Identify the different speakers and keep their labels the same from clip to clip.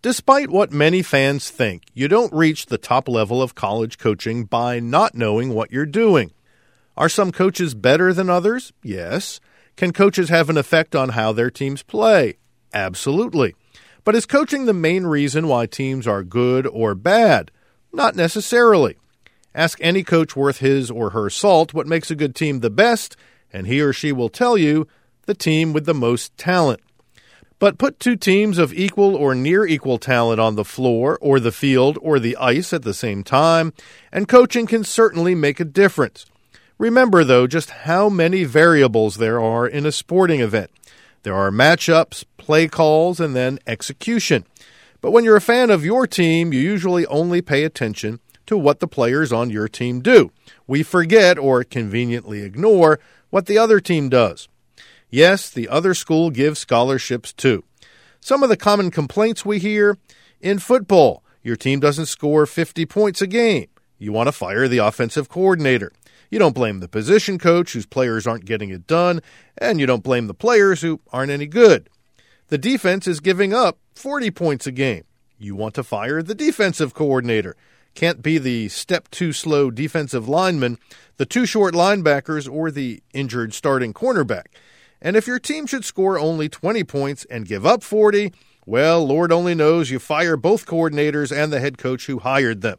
Speaker 1: Despite what many fans think, you don't reach the top level of college coaching by not knowing what you're doing. Are some coaches better than others? Yes. Can coaches have an effect on how their teams play? Absolutely. But is coaching the main reason why teams are good or bad? Not necessarily. Ask any coach worth his or her salt what makes a good team the best, and he or she will tell you the team with the most talent. But put two teams of equal or near equal talent on the floor or the field or the ice at the same time, and coaching can certainly make a difference. Remember, though, just how many variables there are in a sporting event. There are matchups, play calls, and then execution. But when you're a fan of your team, you usually only pay attention to what the players on your team do. We forget or conveniently ignore what the other team does. Yes, the other school gives scholarships too. Some of the common complaints we hear: in football, your team doesn't score 50 points a game. You want to fire the offensive coordinator. You don't blame the position coach whose players aren't getting it done, and you don't blame the players who aren't any good. The defense is giving up 40 points a game. You want to fire the defensive coordinator. Can't be the step too slow defensive lineman, the too short linebackers, or the injured starting cornerback. And if your team should score only 20 points and give up 40, well, Lord only knows you fire both coordinators and the head coach who hired them.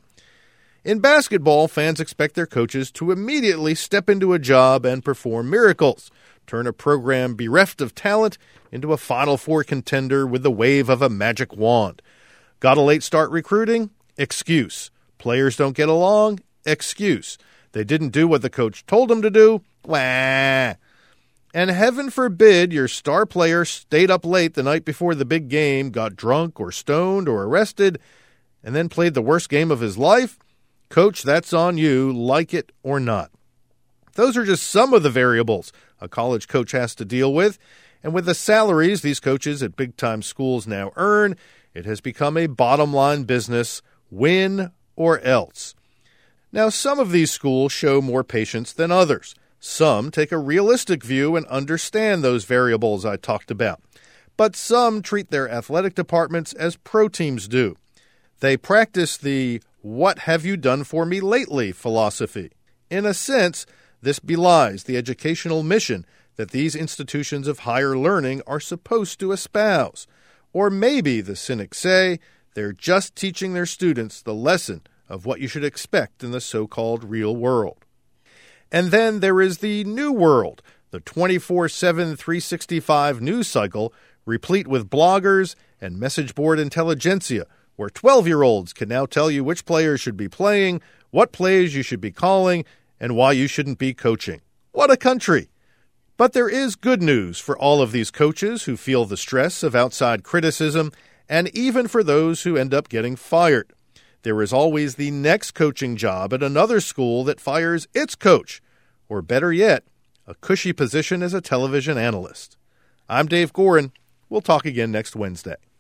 Speaker 1: In basketball, fans expect their coaches to immediately step into a job and perform miracles, turn a program bereft of talent into a Final Four contender with the wave of a magic wand. Got a late start recruiting? Excuse. Players don't get along? Excuse. They didn't do what the coach told them to do? Wah. And heaven forbid your star player stayed up late the night before the big game, got drunk or stoned or arrested, and then played the worst game of his life? Coach, that's on you, like it or not. Those are just some of the variables a college coach has to deal with, and with the salaries these coaches at big-time schools now earn, it has become a bottom-line business, win or else. Now, some of these schools show more patience than others. Some take a realistic view and understand those variables I talked about. But some treat their athletic departments as pro teams do. They practice the "what have you done for me lately" philosophy. In a sense, this belies the educational mission that these institutions of higher learning are supposed to espouse. Or maybe, the cynics say, they're just teaching their students the lesson of what you should expect in the so-called real world. And then there is the new world, the 24/7, 365 news cycle, replete with bloggers and message board intelligentsia, where 12-year-olds can now tell you which players should be playing, what plays you should be calling, and why you shouldn't be coaching. What a country! But there is good news for all of these coaches who feel the stress of outside criticism, and even for those who end up getting fired. There is always the next coaching job at another school that fires its coach, or better yet, a cushy position as a television analyst. I'm Dave Gorin. We'll talk again next Wednesday.